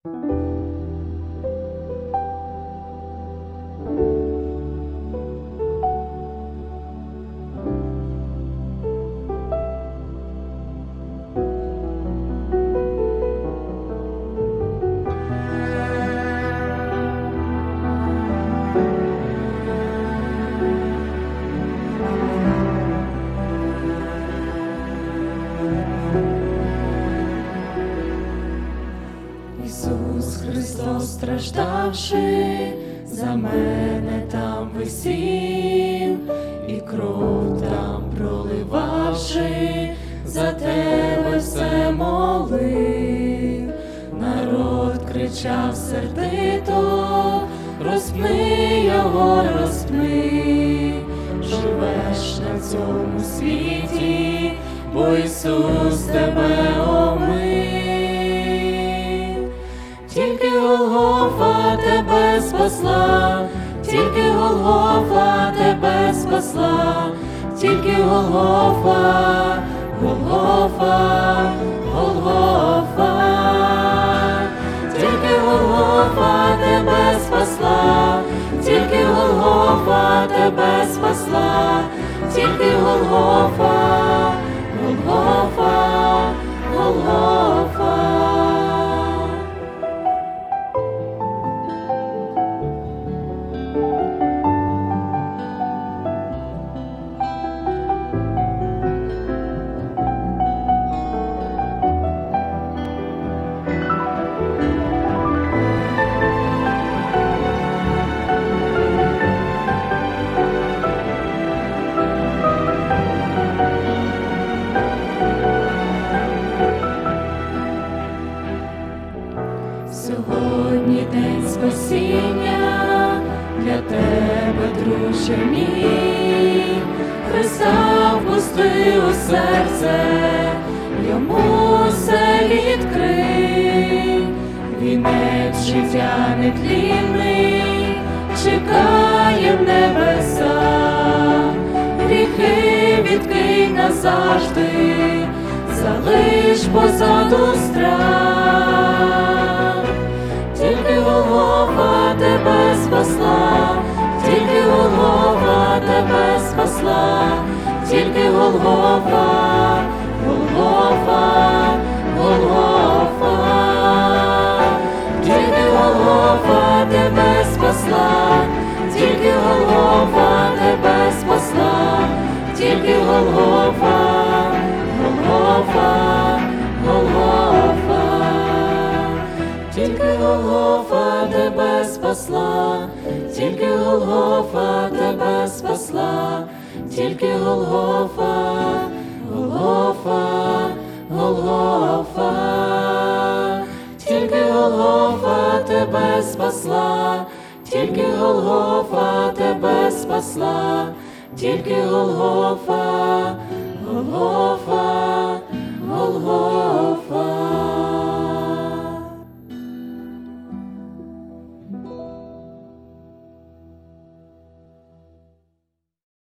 Ісус Христос, страждавши, за мене там висів, і кров там проливавши, за тебе все молив. Народ кричав сердито: розпни його, розпни. Живеш на цьому світі, бо Ісус тебе омив. Тільки Голгофа тебе спасла, тільки Голгофа тебе спасла, тільки Голгофа, Голгофа, Голгофа. Тільки Голгофа тебе спасла, тільки Голгофа тебе спасла, тільки Голгофа, Голгофа, Голгофа. Сьогодні день спасіння для тебе, друже мій. Христа впусти у серце, йому все відкрий. Вінець життя нетлінний чекає в небесах. Гріхи відкинь назавжди, залиш позаду страх. Тільки Голгофа тебе спасла, тільки Голгофа тебе спасла, тільки Голгофа, Голгофа, Голгофа. Тільки Голгофа тебе спасла, тільки Голгофа тебе спасла, тільки Голгофа, Голгофа, Голгофа. Тільки Голгофа тебе спасла, тільки Голгофа тебе спасла, тільки Голгофа, Голгофа, Голгофа. Тільки Голгофа тебе спасла, тільки Голгофа тебе спасла, тільки Голгофа, Голгофа, Голгофа.